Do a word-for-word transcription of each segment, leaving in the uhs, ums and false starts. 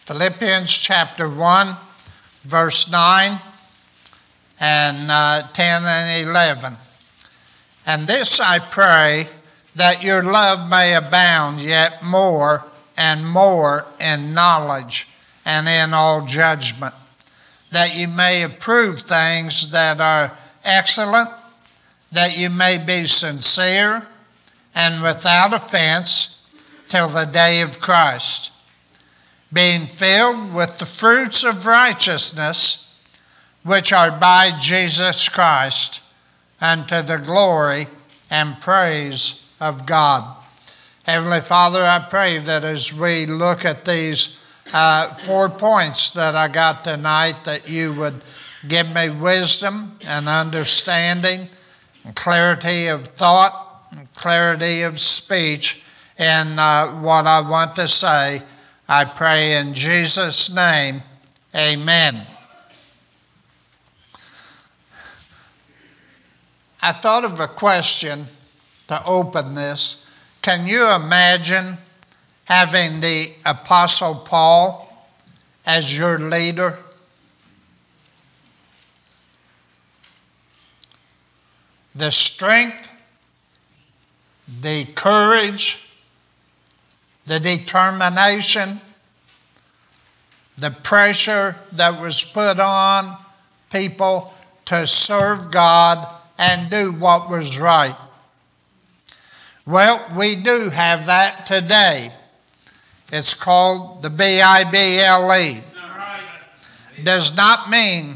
Philippians chapter one, verse nine and uh, ten and eleven. And this I pray, that your love may abound yet more and more in knowledge and in all judgment, that you may approve things that are excellent, that you may be sincere and without offense till the day of Christ, being filled with the fruits of righteousness, which are by Jesus Christ, unto the glory and praise of God. Heavenly Father, I pray that as we look at these uh, four points that I got tonight, that you would give me wisdom and understanding and clarity of thought and clarity of speech in uh, what I want to say. I pray in Jesus' name, amen. I thought of a question to open this. Can you imagine having the Apostle Paul as your leader? The strength, the courage, the determination, the pressure that was put on people to serve God and do what was right. Well, we do have that today. It's called the B I B L E. Does not mean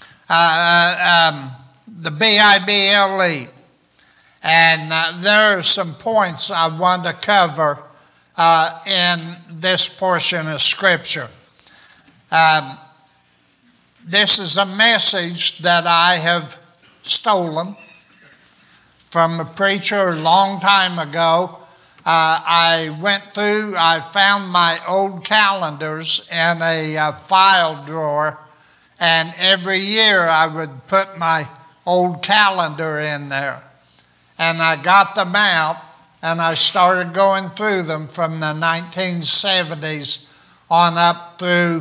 uh, um, the B I B L E. And uh, there are some points I want to cover uh, in this portion of Scripture. Um, this is a message that I have stolen from a preacher a long time ago. Uh, I went through, I found my old calendars in a uh, file drawer, and every year I would put my old calendar in there. And I got them out, and I started going through them from the nineteen seventies on up through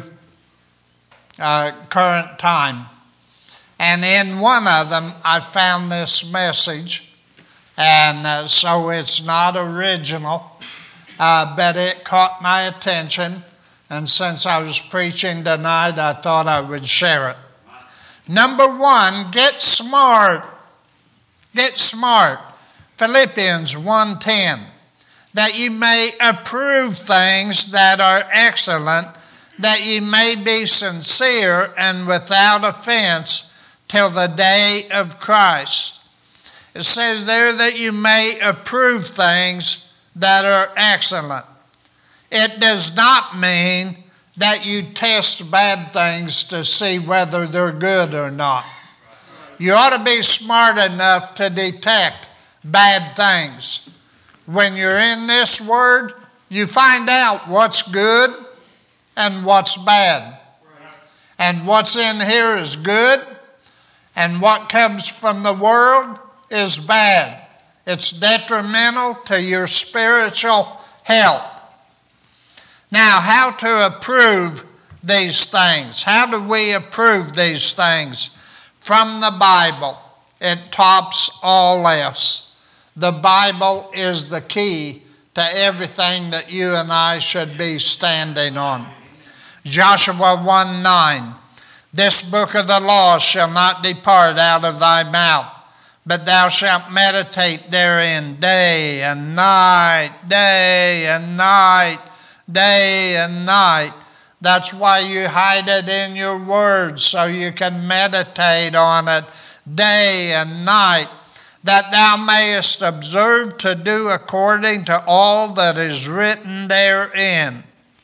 uh, current time. And in one of them, I found this message, and uh, so it's not original, uh, but it caught my attention, and since I was preaching tonight, I thought I would share it. Number one, get smart. Get smart. Philippians one ten, that you may approve things that are excellent, that you may be sincere and without offense till the day of Christ. It says there that you may approve things that are excellent. It does not mean that you test bad things to see whether they're good or not. You ought to be smart enough to detect bad things. When you're in this word, you find out what's good and what's bad. And what's in here is good, and what comes from the world is bad. It's detrimental to your spiritual health. Now, how to approve these things? How do we approve these things? From the Bible. It tops all else. The Bible is the key to everything that you and I should be standing on. Joshua one nine, this book of the law shall not depart out of thy mouth, but thou shalt meditate therein day and night, day and night, day and night. That's why you hide it in your word, so you can meditate on it day and night, that thou mayest observe to do according to all that is written therein.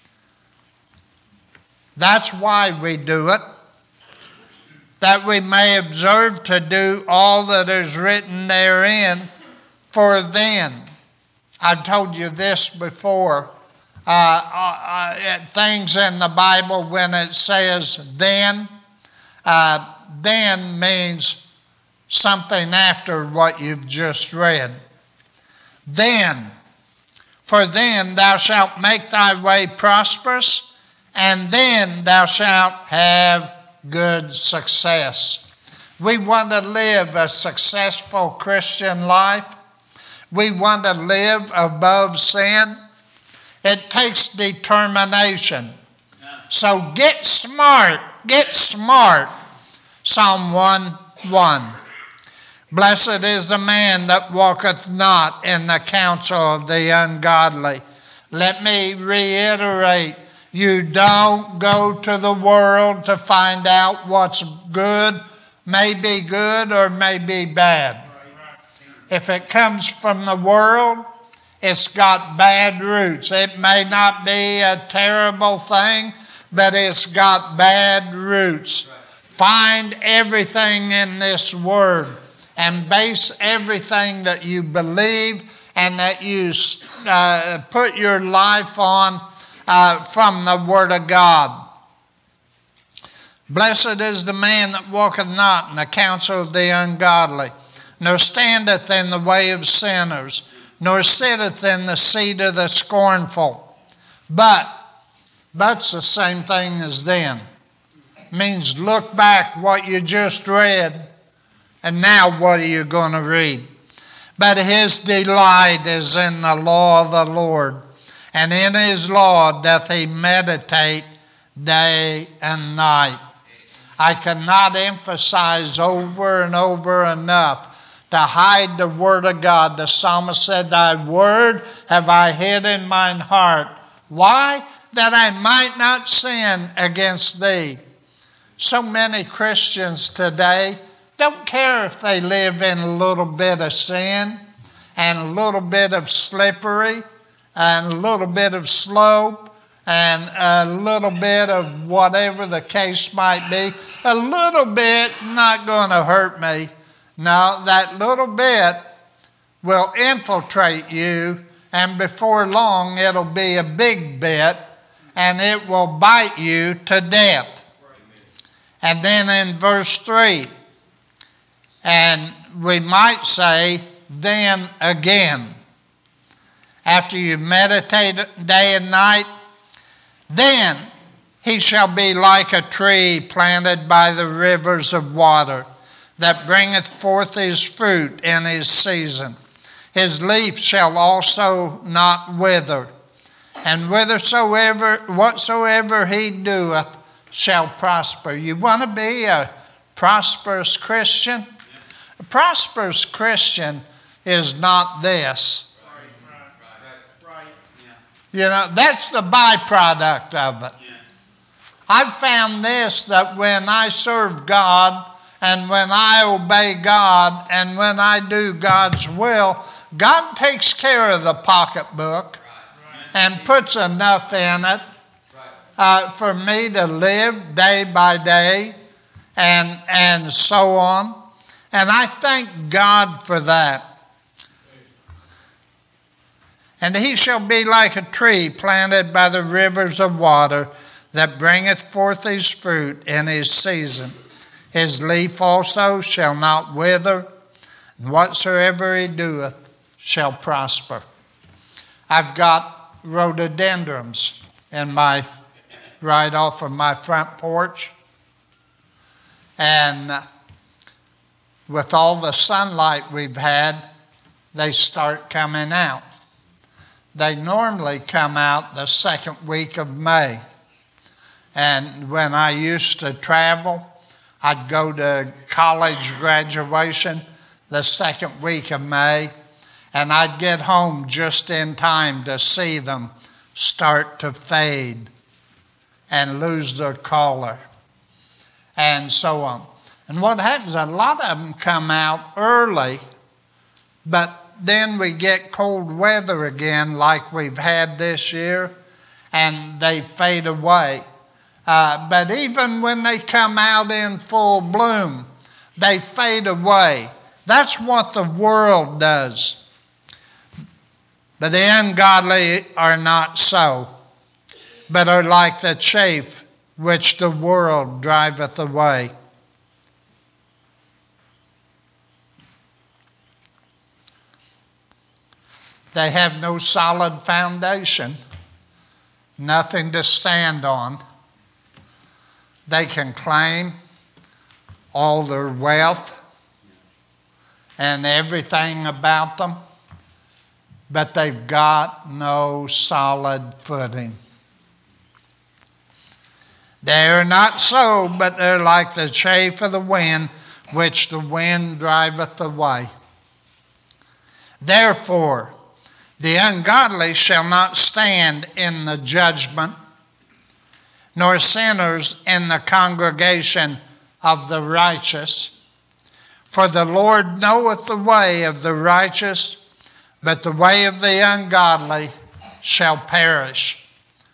That's why we do it, that we may observe to do all that is written therein. For then, I've told you this before, uh, uh, things in the Bible when it says then, uh, then means something after what you've just read. Then, for then thou shalt make thy way prosperous, and then thou shalt have good success. We want to live a successful Christian life. We want to live above sin. It takes determination. So get smart. Get smart. Psalm one one. Blessed is the man that walketh not in the counsel of the ungodly. Let me reiterate, you don't go to the world to find out what's good, may be good or may be bad. If it comes from the world, it's got bad roots. It may not be a terrible thing, but it's got bad roots. Find everything in this word and base everything that you believe and that you uh, put your life on uh, from the word of God. Blessed is the man that walketh not in the counsel of the ungodly, nor standeth in the way of sinners, nor sitteth in the seat of the scornful. But, but's the same thing as then. It means look back what you just read, and now what are you going to read? But his delight is in the law of the Lord, and in his law doth he meditate day and night. I cannot emphasize over and over enough to hide the word of God. The psalmist said, thy word have I hid in mine heart. Why? That I might not sin against thee. So many Christians today don't care if they live in a little bit of sin and a little bit of slippery and a little bit of slope and a little bit of whatever the case might be. A little bit not going to hurt me. No, that little bit will infiltrate you, and before long it'll be a big bit and it will bite you to death. And then in verse three, and we might say, then again, after you meditate day and night, then he shall be like a tree planted by the rivers of water, that bringeth forth his fruit in his season. His leaf shall also not wither, and whithersoever, whatsoever he doeth shall prosper. You want to be a prosperous Christian? A prosperous Christian is not this. You know, that's the byproduct of it. I've found this, that when I serve God and when I obey God and when I do God's will, God takes care of the pocketbook and puts enough in it uh, for me to live day by day and, and so on. And I thank God for that. And he shall be like a tree planted by the rivers of water, that bringeth forth his fruit in his season. His leaf also shall not wither, and whatsoever he doeth shall prosper. I've got rhododendrons in my right off of my front porch, and with all the sunlight we've had, they start coming out. They normally come out the second week of May. And when I used to travel, I'd go to college graduation the second week of May, and I'd get home just in time to see them start to fade and lose their color and so on. And what happens, a lot of them come out early, but then we get cold weather again like we've had this year, and they fade away. Uh, but even when they come out in full bloom, they fade away. That's what the world does. But the ungodly are not so, but are like the chaff which the world driveth away. They have no solid foundation, nothing to stand on. They can claim all their wealth and everything about them, but they've got no solid footing. They are not so, but they're like the chaff of the wind, which the wind driveth away. Therefore, the ungodly shall not stand in the judgment, nor sinners in the congregation of the righteous. For the Lord knoweth the way of the righteous, but the way of the ungodly shall perish.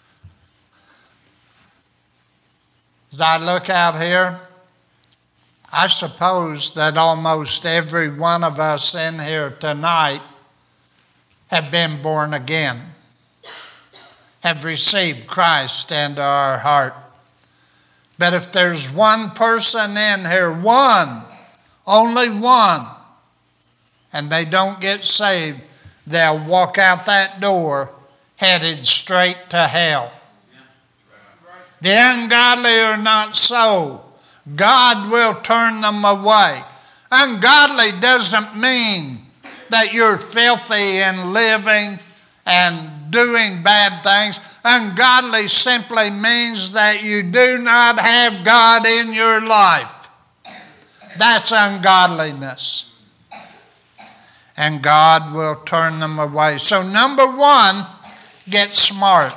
As I look out here, I suppose that almost every one of us in here tonight have been born again, have received Christ into our heart. But if there's one person in here, one, only one, and they don't get saved, they'll walk out that door headed straight to hell. The ungodly are not so. God will turn them away. Ungodly doesn't mean that you're filthy and living and doing bad things. Ungodly simply means that you do not have God in your life. That's ungodliness. And God will turn them away. So number one, get smart.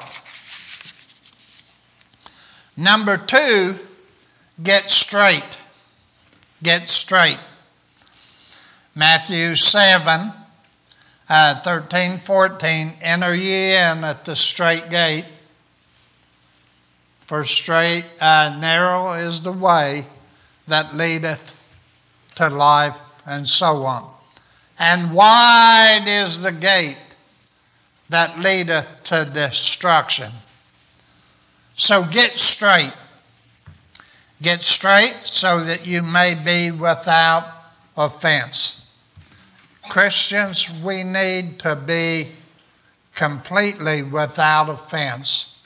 Number two, get straight. Get straight. Matthew seven, uh, thirteen, fourteen, enter ye in at the straight gate. For straight, uh, narrow is the way that leadeth to life, and so on. And wide is the gate that leadeth to destruction. So get straight. Get straight so that you may be without offense. Christians, we need to be completely without offense.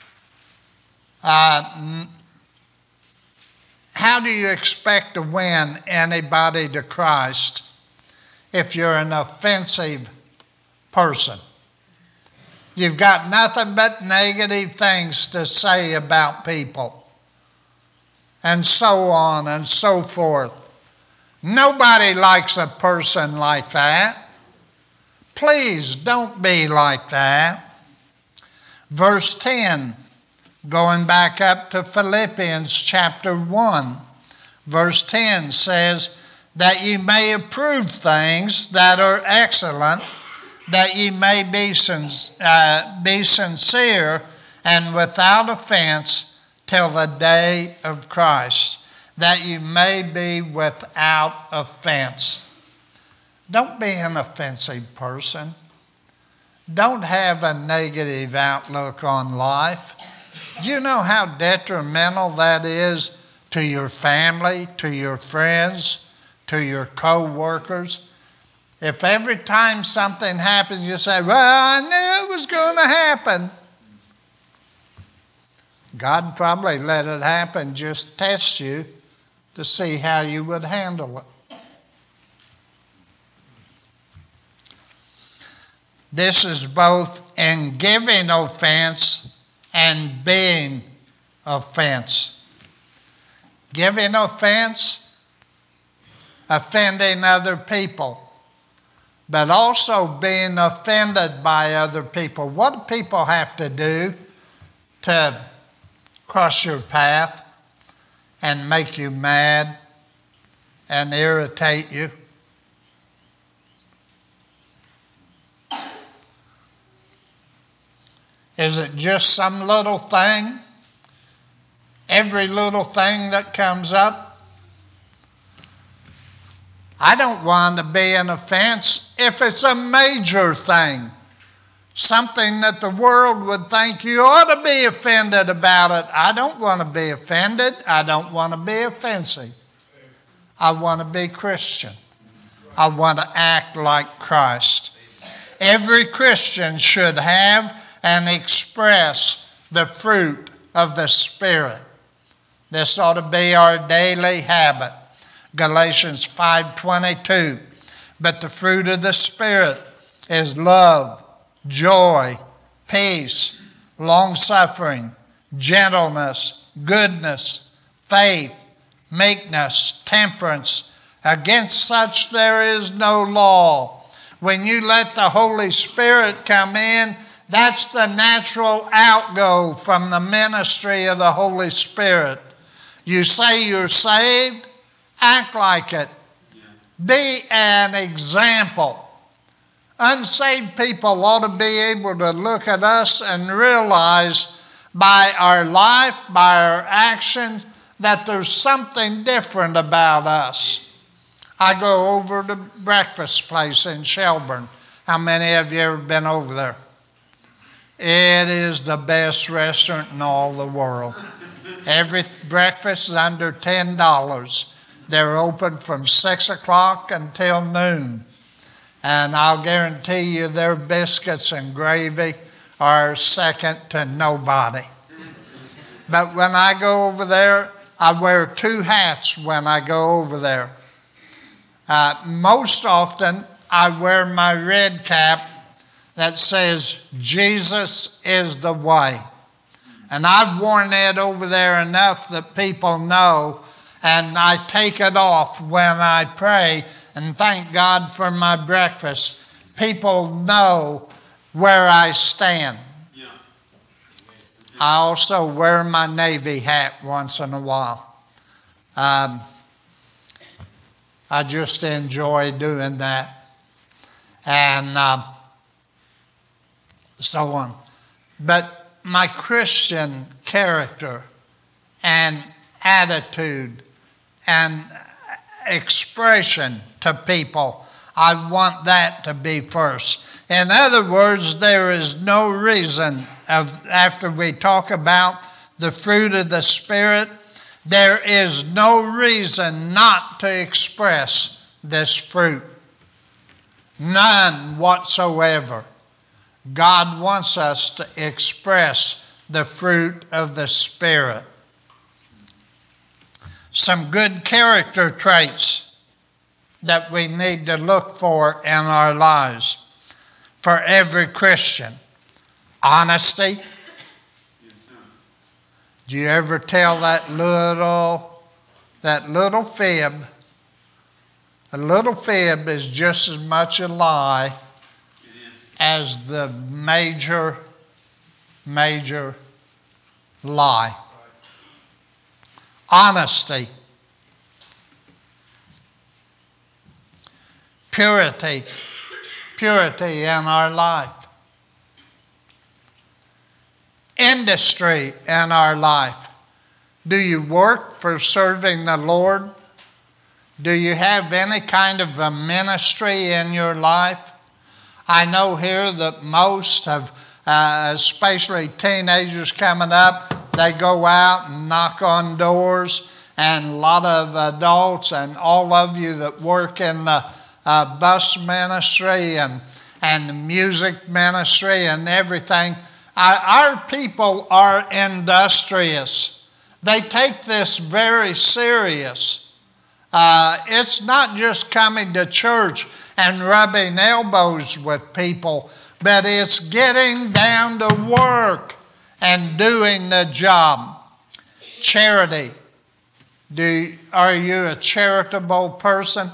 Uh, how do you expect to win anybody to Christ if you're an offensive person? You've got nothing but negative things to say about people, and so on and so forth. Nobody likes a person like that. Please don't be like that. Verse ten, going back up to Philippians chapter one, verse ten says, that ye may approve things that are excellent, that ye may be, sin- uh, be sincere and without offense till the day of Christ, that you may be without offense. Don't be an offensive person. Don't have a negative outlook on life. Do you know how detrimental that is to your family, to your friends, to your co-workers? If every time something happens you say, well, I knew it was going to happen. God probably let it happen just to test you to see how you would handle it. This is both in giving offense and being offense. Giving offense, offending other people, but also being offended by other people. What do people have to do to cross your path and make you mad and irritate you? Is it just some little thing? Every little thing that comes up? I don't want to be an offense if it's a major thing. Something that the world would think you ought to be offended about it. I don't want to be offended. I don't want to be offensive. I want to be Christian. I want to act like Christ. Every Christian should have and express the fruit of the Spirit. This ought to be our daily habit. Galatians five twenty-two. But the fruit of the Spirit is love, joy, peace, long-suffering, gentleness, goodness, faith, meekness, temperance. Against such there is no law. When you let the Holy Spirit come in, that's the natural outgo from the ministry of the Holy Spirit. You say you're saved, act like it. Be an example. Unsaved people ought to be able to look at us and realize by our life, by our actions, that there's something different about us. I go over to breakfast place in Shelburne. How many of you ever been over there? It is the best restaurant in all the world. Every breakfast is under ten dollars. They're open from six o'clock until noon. And I'll guarantee you their biscuits and gravy are second to nobody. But when I go over there, I wear two hats when I go over there. Uh, most often, I wear my red cap that says, Jesus is the way. And I've worn that over there enough that people know, and I take it off when I pray and thank God for my breakfast. People know where I stand. Yeah. I also wear my Navy hat once in a while. Um, I just enjoy doing that. And uh, so on. But my Christian character and attitude and expression to people, I want that to be first. In other words, there is no reason, of, after we talk about the fruit of the Spirit, there is no reason not to express this fruit. None whatsoever. God wants us to express the fruit of the Spirit. Some good character traits that we need to look for in our lives for every Christian. Honesty. Do you ever tell that little, that little fib? A little fib is just as much a lie as the major, major lie. Honesty. Purity. Purity in our life. Industry in our life. Do you work for serving the Lord? Do you have any kind of a ministry in your life? I know here that most of, uh, especially teenagers coming up, they go out and knock on doors, and a lot of adults and all of you that work in the uh, bus ministry and, and the music ministry and everything, uh, our people are industrious. They take this very serious. Uh, it's not just coming to church and rubbing elbows with people, but it's getting down to work and doing the job. Charity. Do, are you a charitable person?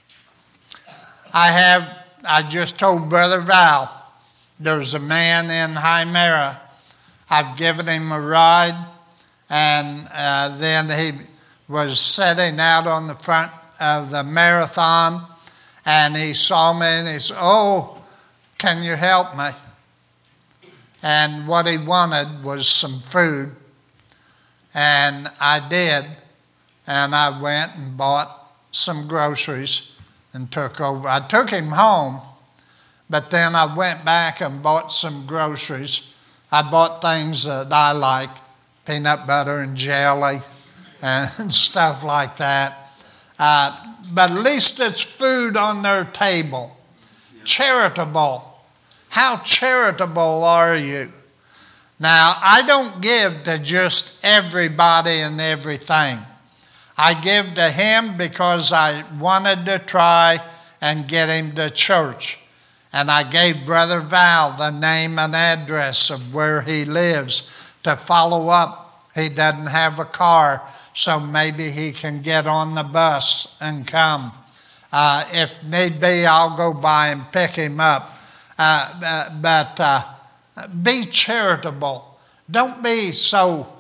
I have, I just told Brother Val, there's a man in Hymera. I've given him a ride, and uh, then he was sitting out on the front of the marathon, and he saw me and he said, "Oh, can you help me?" And what he wanted was some food. And I did. And I went and bought some groceries and took over. I took him home, but then I went back and bought some groceries. I bought things that I like, peanut butter and jelly and stuff like that. Uh, but at least it's food on their table. Charitable. How charitable are you? Now, I don't give to just everybody and everything. I give to him because I wanted to try and get him to church. And I gave Brother Val the name and address of where he lives to follow up. He doesn't have a car, so maybe he can get on the bus and come. Uh, if need be, I'll go by and pick him up. Uh, but uh, be charitable. Don't be so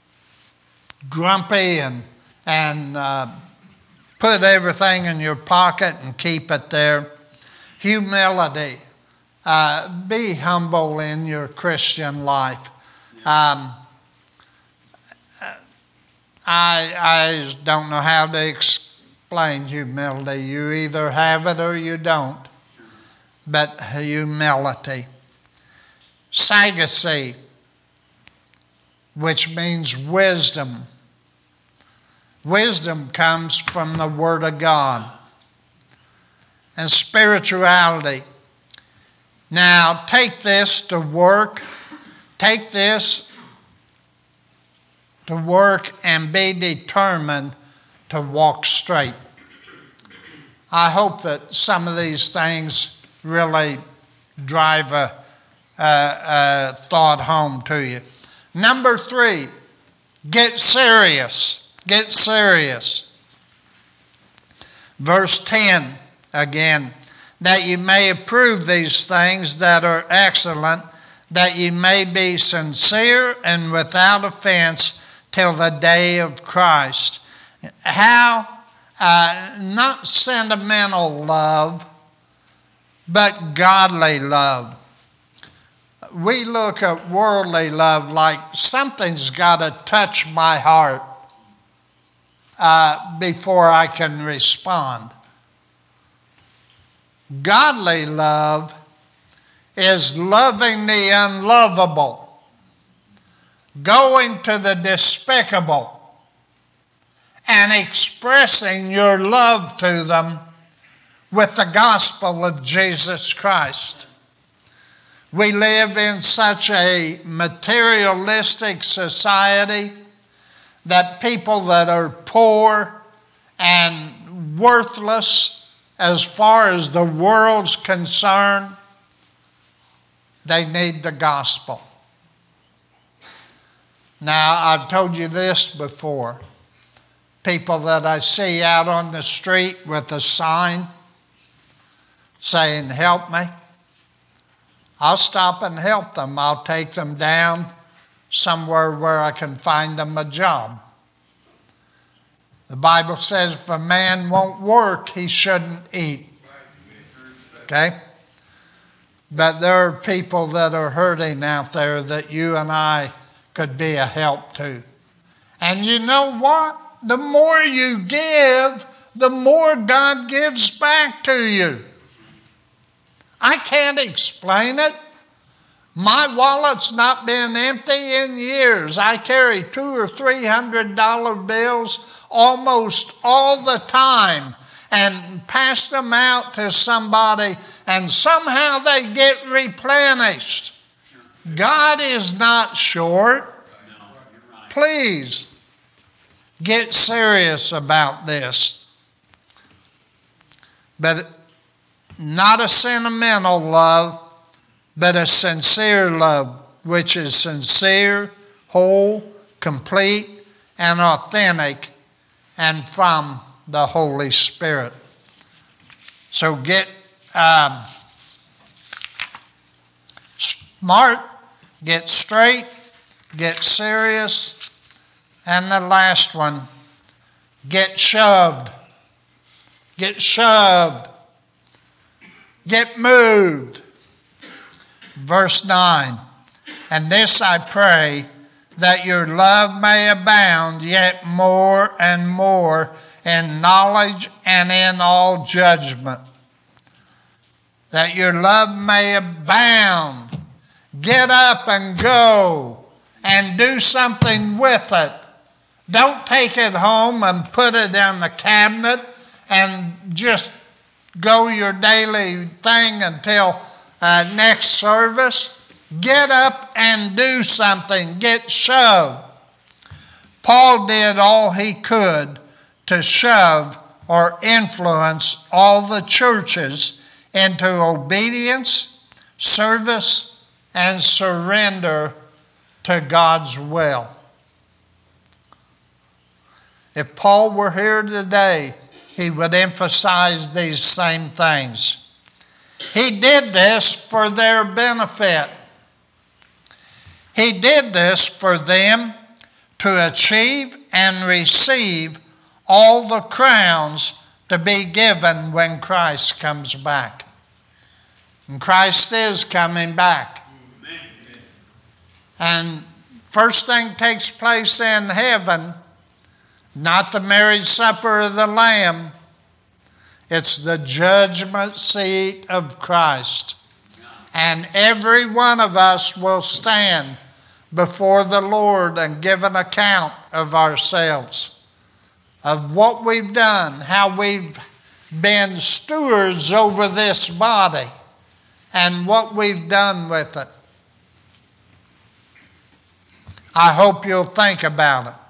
grumpy and, and uh, put everything in your pocket and keep it there. Humility. Uh, be humble in your Christian life. Um, I, I don't know how to explain humility. You either have it or you don't. But humility. Sagacy, which means wisdom. Wisdom comes from the Word of God. And spirituality. Now, take this to work. Take this to work and be determined to walk straight. I hope that some of these things really drive a, a, a thought home to you. Number three, get serious. Get serious. Verse ten. Again, that you may approve these things that are excellent, that you may be sincere and without offense till the day of Christ. How? Uh, not sentimental love, but godly love. We look at worldly love like something's got to touch my heart uh, before I can respond. Godly love is loving the unlovable, going to the despicable, and expressing your love to them with the gospel of Jesus Christ. We live in such a materialistic society that people that are poor and worthless as far as the world's concerned, they need the gospel. Now, I've told you this before. People that I see out on the street with a sign saying, help me, I'll stop and help them. I'll take them down somewhere where I can find them a job. The Bible says if a man won't work, he shouldn't eat. Okay? But there are people that are hurting out there that you and I could be a help to. And you know what? The more you give, the more God gives back to you. I can't explain it. My wallet's not been empty in years. I carry two or three hundred dollar bills almost all the time and pass them out to somebody, and somehow they get replenished. God is not short. Please get serious about this. But not a sentimental love, but a sincere love, which is sincere, whole, complete, and authentic, and from the Holy Spirit. So get um, smart, get straight, get serious, and the last one, get shoved. Get shoved. Get moved. Verse nine, and this I pray, that your love may abound yet more and more in knowledge and in all judgment. That your love may abound. Get up and go and do something with it. Don't take it home and put it in the cabinet and just go your daily thing until uh, next service. Get up and do something. Get shoved. Paul did all he could to shove or influence all the churches into obedience, service, and surrender to God's will. If Paul were here today, he would emphasize these same things. He did this for their benefit. He did this for them to achieve and receive all the crowns to be given when Christ comes back. And Christ is coming back. And first thing takes place in heaven, not the marriage supper of the Lamb, it's the judgment seat of Christ. And every one of us will stand before the Lord and give an account of ourselves, of what we've done, how we've been stewards over this body, and what we've done with it. I hope you'll think about it.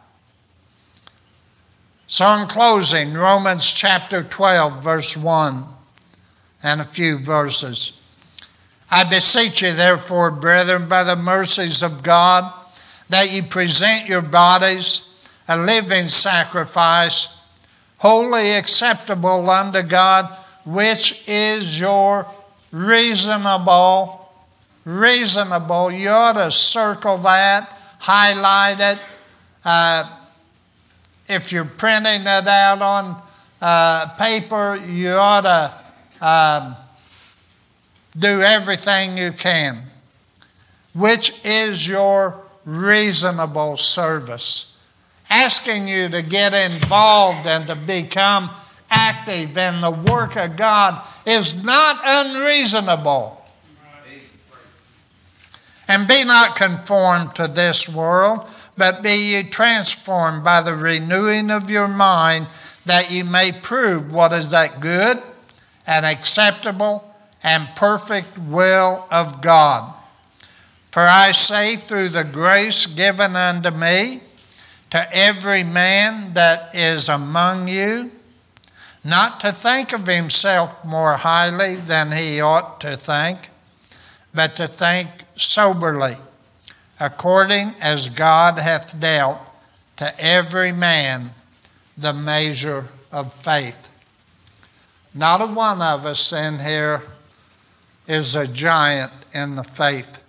So in closing, Romans chapter twelve, verse one, and a few verses. I beseech you, therefore, brethren, by the mercies of God, that ye present your bodies a living sacrifice, wholly acceptable unto God, which is your reasonable, reasonable. You ought to circle that, highlight it. Uh, if you're printing it out on uh, paper, you ought to um, do everything you can. Which is your reasonable service. Asking you to get involved and to become active in the work of God is not unreasonable. And be not conformed to this world, but be ye transformed by the renewing of your mind, that ye may prove what is that good and acceptable and perfect will of God. For I say, through the grace given unto me, to every man that is among you, not to think of himself more highly than he ought to think, but to think soberly, according as God hath dealt to every man the measure of faith. Not a one of us in here is a giant in the faith.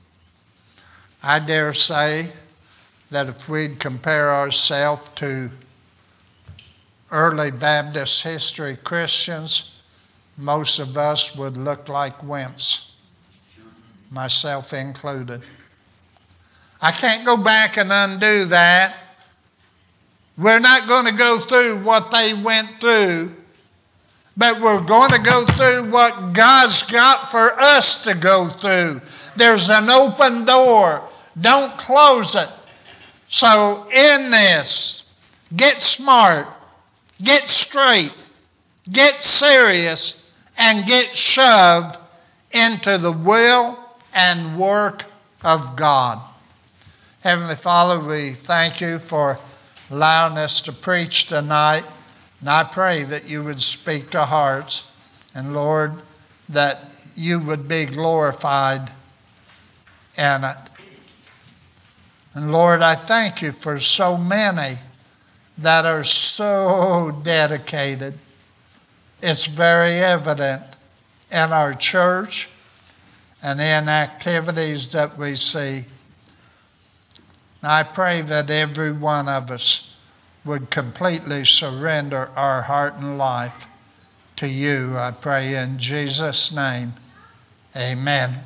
I dare say that if we'd compare ourselves to early Baptist history Christians, most of us would look like wimps, myself included. I can't go back and undo that. We're not going to go through what they went through, but we're going to go through what God's got for us to go through. There's an open door. Don't close it. So in this, get smart, get straight, get serious, and get shoved into the will and work of God. Heavenly Father, we thank you for allowing us to preach tonight. And I pray that you would speak to hearts. And Lord, that you would be glorified in it. And Lord, I thank you for so many that are so dedicated. It's very evident in our church and in activities that we see. I pray that every one of us would completely surrender our heart and life to you. I pray in Jesus' name, amen.